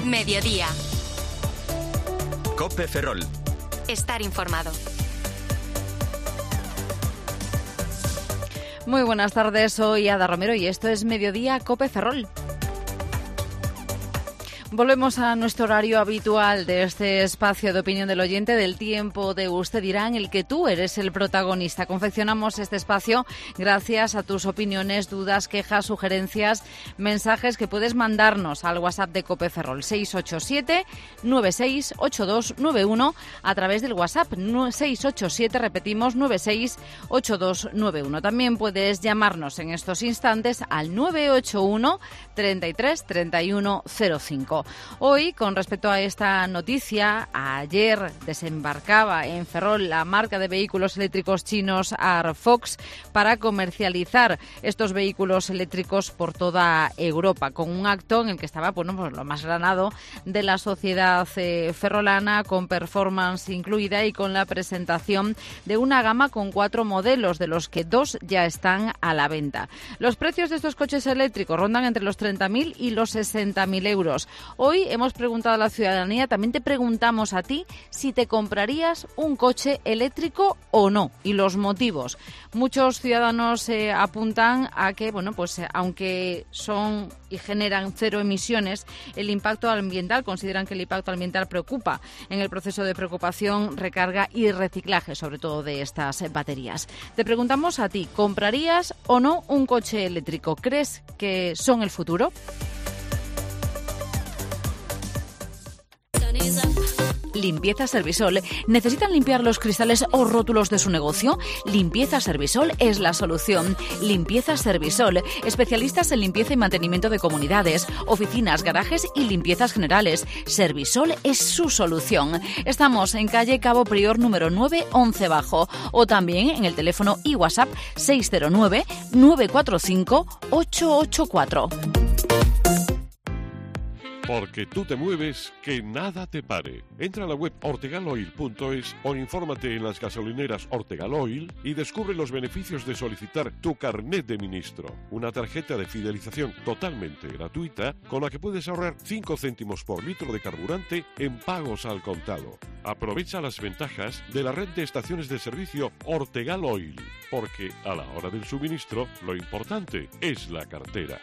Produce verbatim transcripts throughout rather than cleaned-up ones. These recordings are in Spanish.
Mediodía. COPE Ferrol. Estar informado. Muy buenas tardes, soy Ada Romero y esto es Mediodía COPE Ferrol. Volvemos a nuestro horario habitual de este espacio de opinión del oyente, del tiempo de Usted dirá, en el que tú eres el protagonista. Confeccionamos este espacio gracias a tus opiniones, dudas, quejas, sugerencias, mensajes que puedes mandarnos al WhatsApp de COPE Ferrol seis ocho siete, nueve seis ocho dos nueve uno a través del WhatsApp seis ocho siete, repetimos, nueve seis ocho dos nueve uno. También puedes llamarnos en estos instantes al nueve ocho uno, treinta y tres, treinta y uno cero cinco. Hoy, con respecto a esta noticia, ayer desembarcaba en Ferrol la marca de vehículos eléctricos chinos Arfox para comercializar estos vehículos eléctricos por toda Europa, con un acto en el que estaba, bueno, pues lo más granado de la sociedad eh, ferrolana, con performance incluida y con la presentación de una gama con cuatro modelos, de los que dos ya están a la venta. Los precios de estos coches eléctricos rondan entre los treinta mil y los sesenta mil euros. Hoy hemos preguntado a la ciudadanía, también te preguntamos a ti si te comprarías un coche eléctrico o no, y los motivos. Muchos ciudadanos eh, apuntan a que, bueno, pues eh, aunque son y generan cero emisiones, el impacto ambiental, consideran que el impacto ambiental preocupa en el proceso de preocupación, recarga y reciclaje, sobre todo de estas eh, baterías. Te preguntamos a ti, ¿comprarías o no un coche eléctrico? ¿Crees que son el futuro? Limpieza Servisol. ¿Necesitan limpiar los cristales o rótulos de su negocio? Limpieza Servisol es la solución. Limpieza Servisol. Especialistas en limpieza y mantenimiento de comunidades, oficinas, garajes y limpiezas generales. Servisol es su solución. Estamos en calle Cabo Prior número nueve, once Bajo, o también en el teléfono y WhatsApp seis cero nueve, nueve cuatro cinco, ocho ocho cuatro. Porque tú te mueves, que nada te pare. Entra a la web ortegal oil punto es o infórmate en las gasolineras Ortegal Oil y descubre los beneficios de solicitar tu carnet de ministro, una tarjeta de fidelización totalmente gratuita con la que puedes ahorrar cinco céntimos por litro de carburante en pagos al contado. Aprovecha las ventajas de la red de estaciones de servicio Ortegal Oil, porque a la hora del suministro lo importante es la cartera.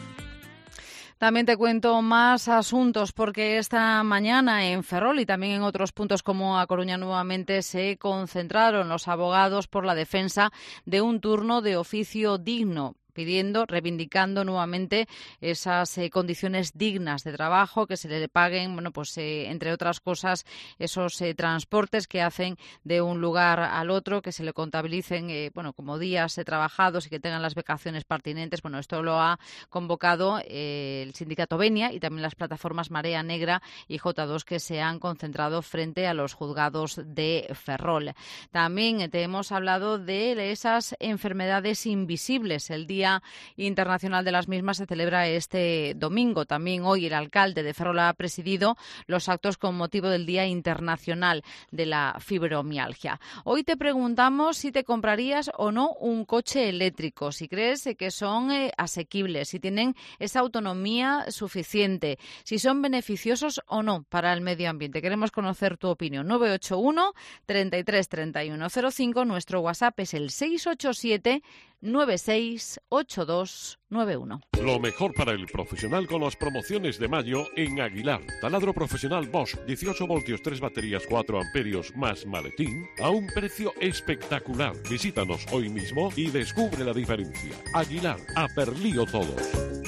También te cuento más asuntos, porque esta mañana en Ferrol y también en otros puntos como A Coruña nuevamente se concentraron los abogados por la defensa de un turno de oficio digno, pidiendo, reivindicando nuevamente esas eh, condiciones dignas de trabajo, que se le paguen, bueno, pues eh, entre otras cosas, esos eh, transportes que hacen de un lugar al otro, que se le contabilicen, eh, bueno, como días eh, trabajados y que tengan las vacaciones pertinentes. Bueno, esto lo ha convocado eh, el sindicato Venia y también las plataformas Marea Negra y J dos, que se han concentrado frente a los juzgados de Ferrol. También eh, te hemos hablado de esas enfermedades invisibles. El Día Internacional de las mismas se celebra este domingo. También hoy el alcalde de Ferrol ha presidido los actos con motivo del Día Internacional de la Fibromialgia. Hoy te preguntamos si te comprarías o no un coche eléctrico, si crees que son eh, asequibles, si tienen esa autonomía suficiente, si son beneficiosos o no para el medio ambiente. Queremos conocer tu opinión. nueve ocho uno, treinta y tres, treinta y uno cero cinco. Nuestro WhatsApp es el seis ocho siete, nueve seis ocho dos nueve uno. Lo mejor para el profesional con las promociones de mayo en Aguilar. Taladro profesional Bosch, dieciocho voltios, tres baterías, cuatro amperios más maletín, a un precio espectacular. Visítanos hoy mismo y descubre la diferencia. Aguilar, a Perlío todos.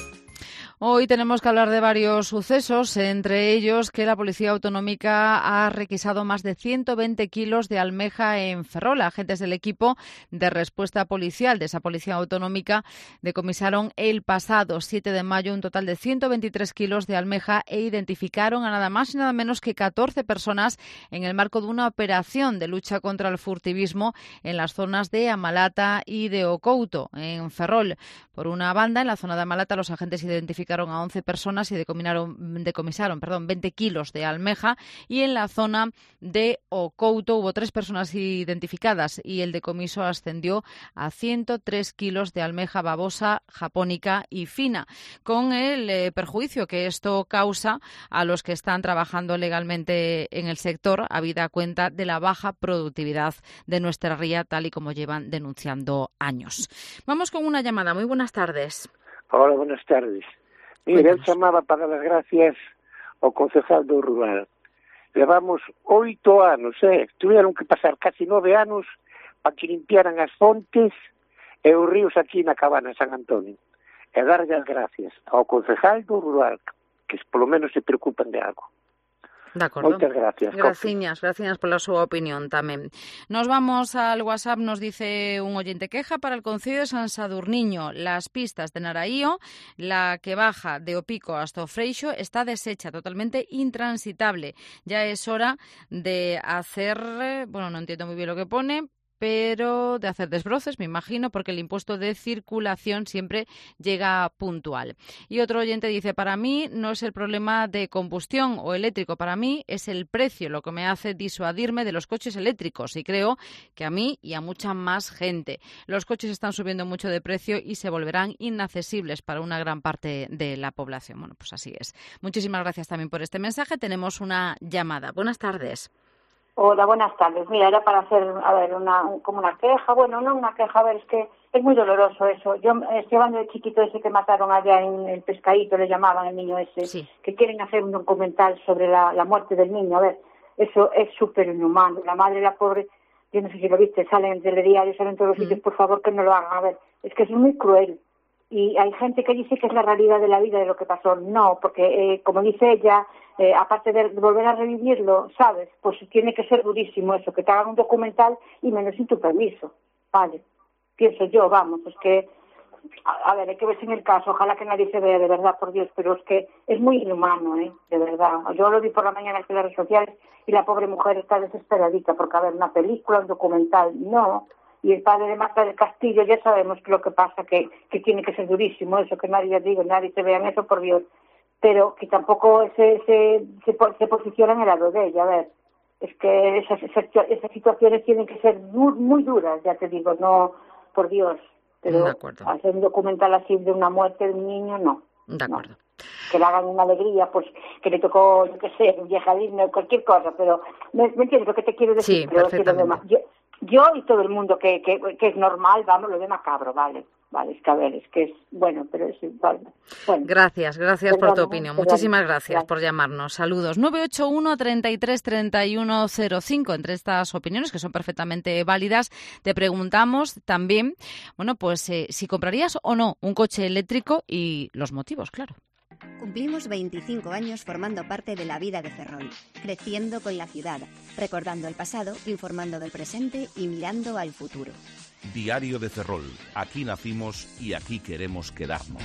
Hoy tenemos que hablar de varios sucesos, entre ellos que la Policía Autonómica ha requisado más de ciento veinte kilos de almeja en Ferrol. Agentes del equipo de respuesta policial de esa Policía Autonómica decomisaron el pasado siete de mayo un total de ciento veintitrés kilos de almeja e identificaron a nada más y nada menos que catorce personas en el marco de una operación de lucha contra el furtivismo en las zonas de Amalata y de Ocouto, en Ferrol. Por una banda, en la zona de Amalata, los agentes identificaron identificaron a once personas y decomisaron, decomisaron perdón, veinte kilos de almeja, y en la zona de Ocouto hubo tres personas identificadas y el decomiso ascendió a ciento tres kilos de almeja babosa, japónica y fina, con el eh, perjuicio que esto causa a los que están trabajando legalmente en el sector, habida cuenta de la baja productividad de nuestra ría, tal y como llevan denunciando años. Vamos con una llamada. Muy buenas tardes. Hola, buenas tardes. Mira, él chamaba para dar las gracias ao concejal do rural. Levamos oito anos, eh? Tuvieron que pasar casi nove anos para que limpiaran as fontes e os ríos aquí na cabana de San Antonio. E darlle as gracias ao concejal do rural, que polo menos se preocupan de algo. De acordo. Moitas gracias. Graciñas, graciñas pola súa opinión tamén. Nos vamos al WhatsApp, nos dice un oyente: queja para el Concello de San Sadurniño. Las pistas de Naraío, la que baja de Opico hasta o Freixo, está deshecha, totalmente intransitable. Ya es hora de hacer, bueno, no entiendo muy bien lo que pone, pero de hacer desbroces, me imagino, porque el impuesto de circulación siempre llega puntual. Y otro oyente dice: para mí no es el problema de combustión o eléctrico, para mí es el precio lo que me hace disuadirme de los coches eléctricos, y creo que a mí y a mucha más gente. Los coches están subiendo mucho de precio y se volverán inaccesibles para una gran parte de la población. Bueno, pues así es. Muchísimas gracias también por este mensaje. Tenemos una llamada. Buenas tardes. Hola, buenas tardes. Mira, era para hacer, a ver, una como una queja. Bueno, no una queja, a ver, es que es muy doloroso eso. Yo estoy hablando de chiquito ese que mataron allá en el Pescadito, le llamaban, el niño ese, sí, que quieren hacer un documental sobre la, la muerte del niño. A ver, eso es súper inhumano. La madre, la pobre, yo no sé si lo viste, salen en telediario, salen en todos los sitios, por favor, que no lo hagan. A ver, es que es muy cruel. Y hay gente que dice que es la realidad de la vida, de lo que pasó. No, porque, eh, como dice ella, eh, aparte de volver a revivirlo, ¿sabes? Pues tiene que ser durísimo eso, que te hagan un documental y menos sin tu permiso, ¿vale? Pienso yo, vamos, es que, a, a ver, hay que ver si en el caso, ojalá que nadie se vea, de verdad, por Dios, pero es que es muy inhumano, ¿eh? De verdad. Yo lo vi por la mañana en las redes sociales y la pobre mujer está desesperadita porque, a ver, una película, un documental, no. Y el padre de Marta del Castillo, ya sabemos que lo que pasa, que, que tiene que ser durísimo eso, que nadie, ya digo, nadie se vea en eso, por Dios, pero que tampoco se, se, se, se posiciona en el lado de ella. A ver, es que esas, esas, esas situaciones tienen que ser muy, muy duras, ya te digo, no, por Dios, pero hacer un documental así de una muerte de un niño, no. De acuerdo. No. Que le hagan una alegría, pues que le tocó, yo qué sé, un vieja Disney, cualquier cosa, pero ¿me, me entiendes lo que te quiero decir? Sí, pero perfectamente. Yo, Yo y todo el mundo que, que, que es normal, vamos, lo de macabro, vale, vale, es que a ver, es que es bueno, pero es vale. Bueno. Gracias, gracias Perdón, por tu opinión. perdón, Muchísimas gracias, gracias por llamarnos. Saludos. nueve ocho uno, treinta y tres, treinta y uno cero cinco. Entre estas opiniones, que son perfectamente válidas, te preguntamos también, bueno, pues eh, si comprarías o no un coche eléctrico y los motivos, claro. Cumplimos veinticinco años formando parte de la vida de Ferrol, creciendo con la ciudad, recordando el pasado, informando del presente y mirando al futuro. Diario de Ferrol. Aquí nacimos y aquí queremos quedarnos.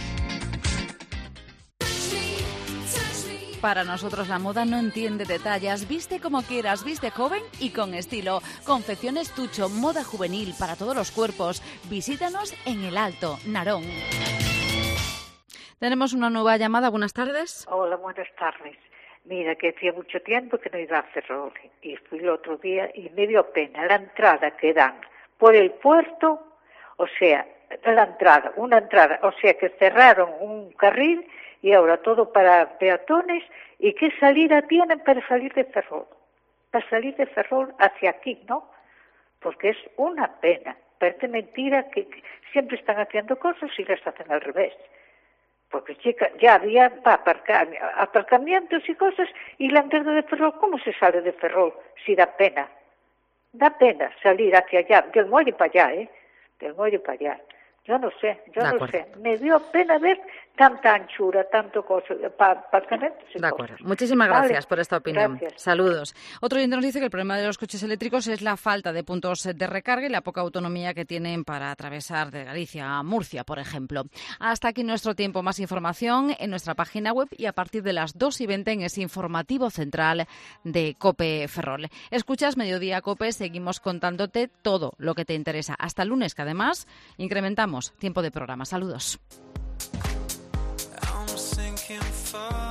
Para nosotros la moda no entiende detalles. Viste como quieras, viste joven y con estilo. Confecciones Tucho, moda juvenil para todos los cuerpos. Visítanos en El Alto, Narón. Tenemos una nueva llamada. Buenas tardes. Hola, buenas tardes. Mira, que hacía mucho tiempo que no iba a Ferrol y fui el otro día y me dio pena la entrada que dan por el puerto, o sea, la entrada, una entrada, o sea, que cerraron un carril y ahora todo para peatones. ¿Y qué salida tienen para salir de Ferrol? Para salir de Ferrol hacia aquí, ¿no? Porque es una pena. Parece mentira que, que siempre están haciendo cosas y las hacen al revés. Porque chica, ya había aparcar, aparcamientos y cosas, y la entrada de Ferrol, ¿cómo se sale de Ferrol? Si da pena. Da pena salir hacia allá, del muelle para allá, ¿eh? Del muelle para allá. Yo no sé, yo de no acuerdo. sé. Me dio pena ver tanta anchura, tanto cosa, aparcamientos y De acuerdo. cosas. Muchísimas Vale. gracias por esta opinión. Gracias. Saludos. Otro oyente nos dice que el problema de los coches eléctricos es la falta de puntos de recarga y la poca autonomía que tienen para atravesar de Galicia a Murcia, por ejemplo. Hasta aquí nuestro tiempo. Más información en nuestra página web y a partir de las dos y veinte en ese informativo central de COPE Ferrol. Escuchas Mediodía COPE, seguimos contándote todo lo que te interesa. Hasta el lunes, que además incrementamos tiempo de programa. Saludos. looking for